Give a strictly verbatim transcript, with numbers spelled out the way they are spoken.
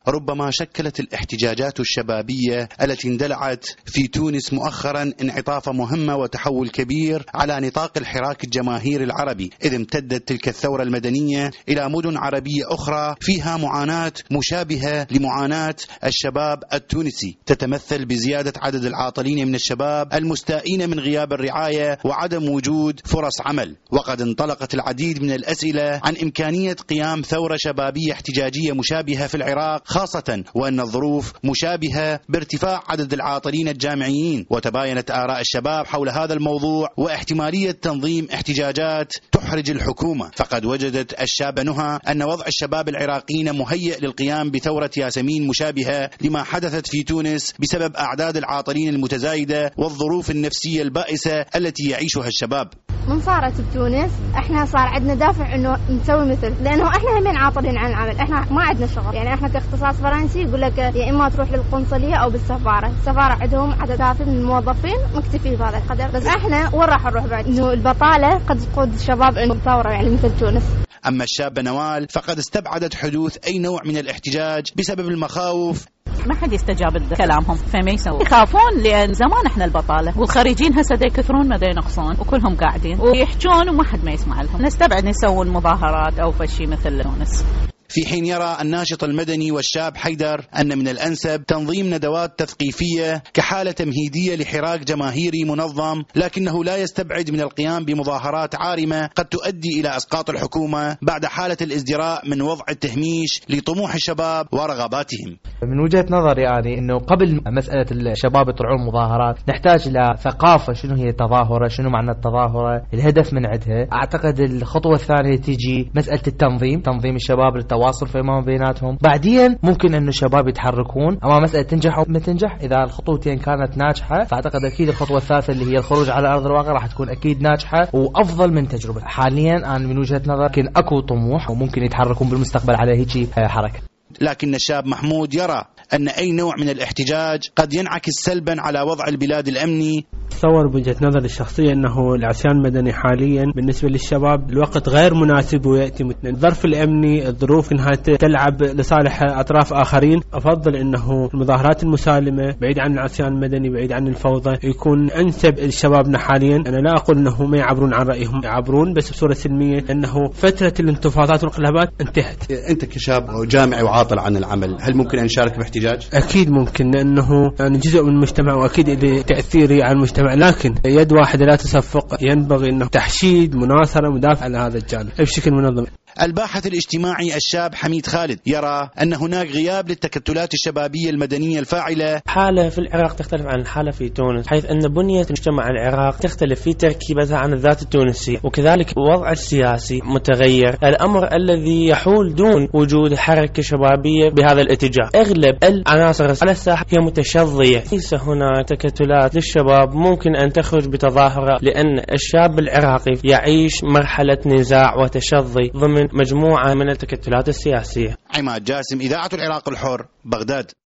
ربما شكلت الاحتجاجات الشبابية التي اندلعت في تونس مؤخرا انعطاف مهمة وتحول كبير على نطاق الحراك الجماهيري العربي، إذ امتدت تلك الثورة المدنية إلى مدن عربية أخرى فيها معاناة مشابهة لمعاناة الشباب التونسي، تتمثل بزيادة عدد العاطلين من الشباب المستائين من غياب الرعاية وعدم وجود فرص عمل. وقد انطلقت العديد من الأسئلة عن إمكانية قيام ثورة شبابية احتجاجية مشابهة في العراق، خاصة وأن الظروف مشابهة بارتفاع عدد العاطلين الجامعيين. وتباينت آراء الشباب حول هذا الموضوع واحتمالية تنظيم احتجاجات تحرج الحكومة. فقد وجدت الشابة نهى أن وضع الشباب العراقيين مهيئ للقيام بثورة ياسمين مشابهة لما حدثت في تونس بسبب أعداد العاطلين المتزايدة والظروف النفسية البائسة التي يعيشها الشباب. من صارت بتونس احنا صار عندنا دافع انه نسوي مثل، لانه احنا همين عاطلين عن العمل، احنا ما عندنا شغل. يعني احنا كاختصاص فرنسي يقول لك يا اما تروح للقنصليه او بالسفاره، السفاره عندهم عدد كافي من الموظفين مكتفي بهذا القدر، بس احنا وين راح نروح بعد؟ انه البطاله قد تقود الشباب انه ثوره يعني مثل تونس. أما الشابة نوال فقد استبعدت حدوث أي نوع من الاحتجاج بسبب المخاوف. ما حد يستجاب كلامهم، فما يسوي، يخافون لأن زمان احنا البطالة والخريجين هسه دا يكثرون ما دا ينقصون وكلهم قاعدين ويحجون وما حد ما يسمع لهم. نستبعد يسوون مظاهرات أو فشي مثل تونس. في حين يرى الناشط المدني والشاب حيدر أن من الأنسب تنظيم ندوات تثقيفية كحالة تمهيدية لحراك جماهيري منظم، لكنه لا يستبعد من القيام بمظاهرات عارمة قد تؤدي إلى إسقاط الحكومة بعد حالة الازدراء من وضع التهميش لطموح الشباب ورغباتهم. من وجهة نظري يعني أنه قبل مسألة الشباب يطلعون مظاهرات نحتاج إلى ثقافة، شنو هي التظاهرة، شنو معنى التظاهرة، الهدف من عندها. أعتقد الخطوة الثانية تيجي مسألة التنظيم، تنظيم الشباب للتواصل فيما بيناتهم. بعدين ممكن أنه الشباب يتحركون، أما مسألة تنجح أو ما تنجح، إذا الخطوتين كانت ناجحة فأعتقد أكيد الخطوة الثالثة اللي هي الخروج على أرض الواقع راح تكون أكيد ناجحة وأفضل من تجربة. حاليا أنا من وجهة نظري يمكن أكو طموح وممكن يتحركون بالمستقبل على هيك حركة. لكن الشاب محمود يرى أن أي نوع من الاحتجاج قد ينعكس سلبا على وضع البلاد الأمني. تصور بوجهة نظر الشخصية أنه العصيان المدني حاليا بالنسبة للشباب الوقت غير مناسب ويأتي مثل الظرف الأمني، الظروف أنها تلعب لصالح أطراف آخرين. أفضل أنه المظاهرات المسالمة بعيد عن العصيان المدني، بعيد عن الفوضى، يكون أنسب لشبابنا حاليا. أنا لا أقول أنه ما يعبرون عن رأيهم، يعبرون بس بصورة سلمية، أنه فترة الانتفاضات والانقلابات انتهت. أنت كشاب جامعي وعاطل عن العمل، هل ممكن أن نشارك باحتجاج؟ أكيد ممكن، لأنه أنا جزء من المجتمع وأكيد له تأثيري على المجتمع، لكن يد واحدة لا تصفق. ينبغي أنه تحشيد مناصرة مدافع على هذا الجانب بشكل منظم. الباحث الاجتماعي الشاب حميد خالد يرى أن هناك غياب للتكتلات الشبابية المدنية الفاعلة. حالة في العراق تختلف عن الحالة في تونس، حيث أن بنية المجتمع العراق تختلف في تركيبتها عن الذات التونسية، وكذلك الوضع السياسي متغير، الأمر الذي يحول دون وجود حركة شبابية بهذا الاتجاه. أغلب العناصر على الساحة هي متشظية، ليس هنا تكتلات للشباب ممكن أن تخرج بتظاهرة، لأن الشاب العراقي يعيش مرحلة نزاع وتشظي ضمن مجموعة من التكتلات السياسية. عماد جاسم، إذاعة العراق الحر، بغداد.